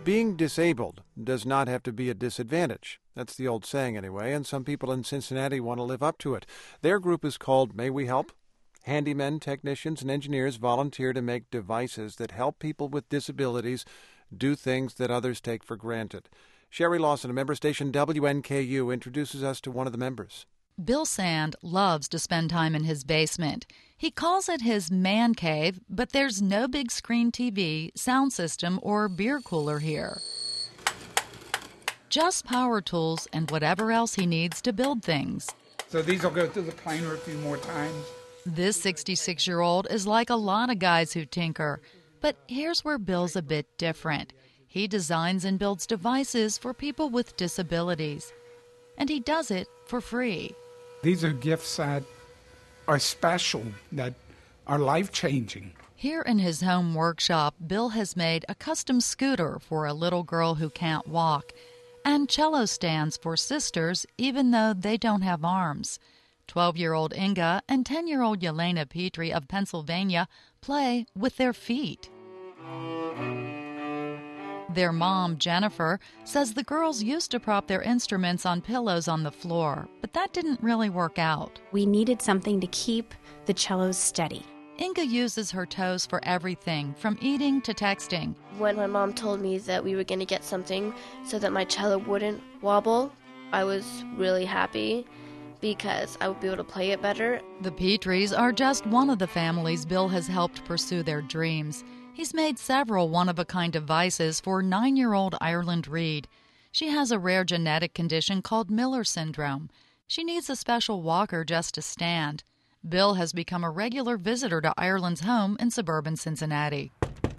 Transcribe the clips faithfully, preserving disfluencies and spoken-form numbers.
Being disabled does not have to be a disadvantage. That's the old saying anyway, and some people in Cincinnati want to live up to it. Their group is called May We Help? Handymen, technicians, and engineers volunteer to make devices that help people with disabilities do things that others take for granted. Sherry Lawson, a member station W N K U, introduces us to one of the members. Bill Sand loves to spend time in his basement. He calls it his man cave, but there's no big screen T V, sound system, or beer cooler here. Just power tools and whatever else he needs to build things. So these will go through the planer a few more times. This sixty-six-year-old is like a lot of guys who tinker. But here's where Bill's a bit different. He designs and builds devices for people with disabilities. And he does it for free. These are gifts that are special, that are life-changing. Here in his home workshop, Bill has made a custom scooter for a little girl who can't walk, and cello stands for sisters, even though they don't have arms. twelve-year-old Inga and ten-year-old Yelena Petrie of Pennsylvania play with their feet. Their mom, Jennifer, says the girls used to prop their instruments on pillows on the floor, but that didn't really work out. We needed something to keep the cellos steady. Inga uses her toes for everything, from eating to texting. When my mom told me that we were going to get something so that my cello wouldn't wobble, I was really happy because I would be able to play it better. The Petries are just one of the families Bill has helped pursue their dreams. He's made several one-of-a-kind devices for nine-year-old Ireland Reed. She has a rare genetic condition called Miller syndrome. She needs a special walker just to stand. Bill has become a regular visitor to Ireland's home in suburban Cincinnati.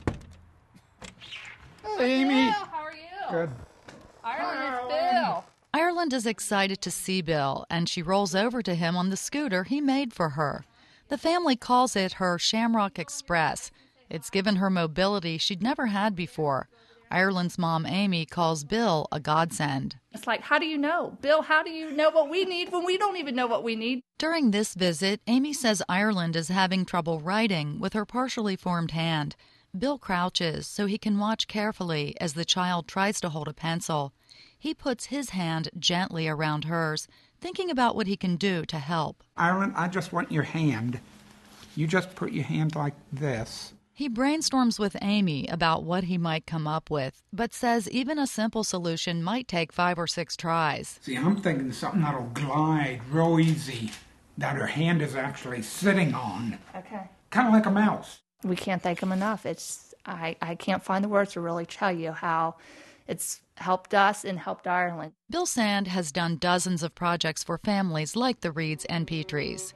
Hey, Amy. Bill, how are you? Good. Ireland is Bill. Ireland is excited to see Bill, and she rolls over to him on the scooter he made for her. The family calls it her Shamrock Express. It's given her mobility she'd never had before. Ireland's mom, Amy, calls Bill a godsend. It's like, how do you know? Bill, how do you know what we need when we don't even know what we need? During this visit, Amy says Ireland is having trouble writing with her partially formed hand. Bill crouches so he can watch carefully as the child tries to hold a pencil. He puts his hand gently around hers, thinking about what he can do to help. Ireland, I just want your hand. You just put your hand like this. He brainstorms with Amy about what he might come up with, but says even a simple solution might take five or six tries. See, I'm thinking something that'll glide real easy, that her hand is actually sitting on. Okay. Kind of like a mouse. We can't thank him enough. It's I, I can't find the words to really tell you how it's helped us and helped Ireland. Bill Sand has done dozens of projects for families like the Reeds and Petries.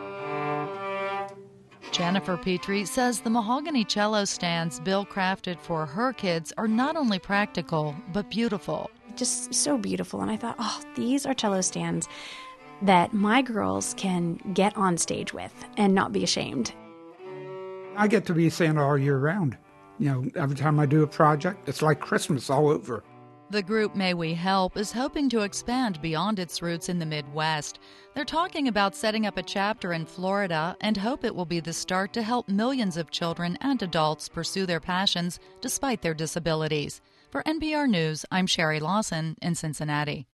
Jennifer Petrie says the mahogany cello stands Bill crafted for her kids are not only practical, but beautiful. Just so beautiful. And I thought, oh, these are cello stands that my girls can get on stage with and not be ashamed. I get to be Santa all year round. You know, every time I do a project, it's like Christmas all over. The group May We Help is hoping to expand beyond its roots in the Midwest. They're talking about setting up a chapter in Florida and hope it will be the start to help millions of children and adults pursue their passions despite their disabilities. For N P R News, I'm Sherry Lawson in Cincinnati.